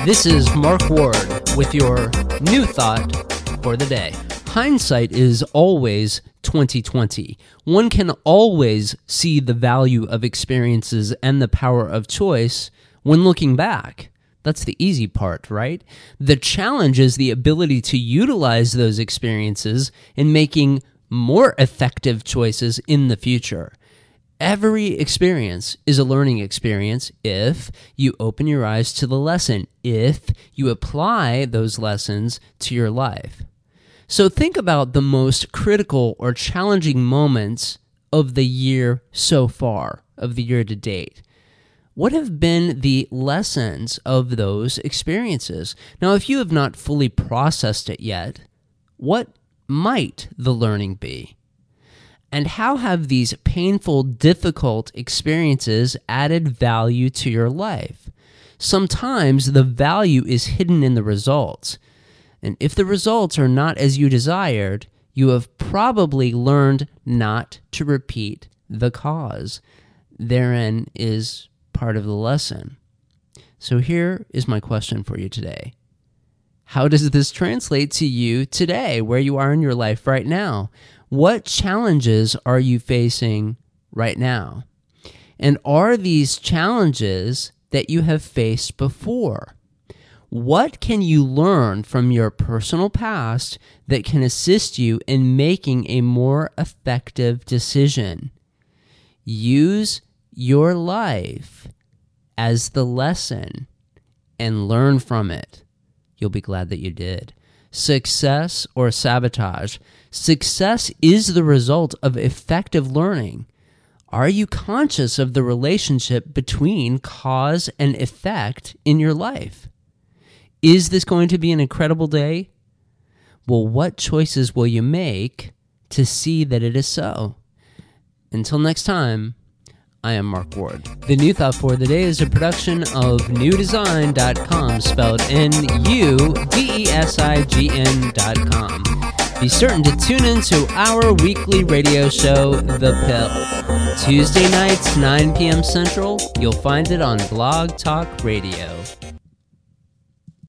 This is Mark Ward with your new thought for the day. Hindsight is always 20/20. One can always see the value of experiences and the power of choice when looking back. That's the easy part, right? The challenge is the ability to utilize those experiences in making more effective choices in the future. Every experience is a learning experience if you open your eyes to the lesson, if you apply those lessons to your life. So think about the most critical or challenging moments of the year so far, of the year to date. What have been the lessons of those experiences? Now, if you have not fully processed it yet, what might the learning be? And how have these painful, difficult experiences added value to your life? Sometimes the value is hidden in the results. And if the results are not as you desired, you have probably learned not to repeat the cause. Therein is part of the lesson. So here is my question for you today. How does this translate to you today, where you are in your life right now? What challenges are you facing right now? And are these challenges that you have faced before? What can you learn from your personal past that can assist you in making a more effective decision? Use your life as the lesson and learn from it. You'll be glad that you did. Success or sabotage? Success is the result of effective learning. Are you conscious of the relationship between cause and effect in your life? Is this going to be an incredible day? Well, what choices will you make to see that it is so? Until next time, I am Mark Ward. The New Thought for the Day is a production of newdesign.com, spelled NUDESIGN.com. Be certain to tune in to our weekly radio show, The Pill. Tuesday nights, 9 p.m. Central. You'll find it on Blog Talk Radio.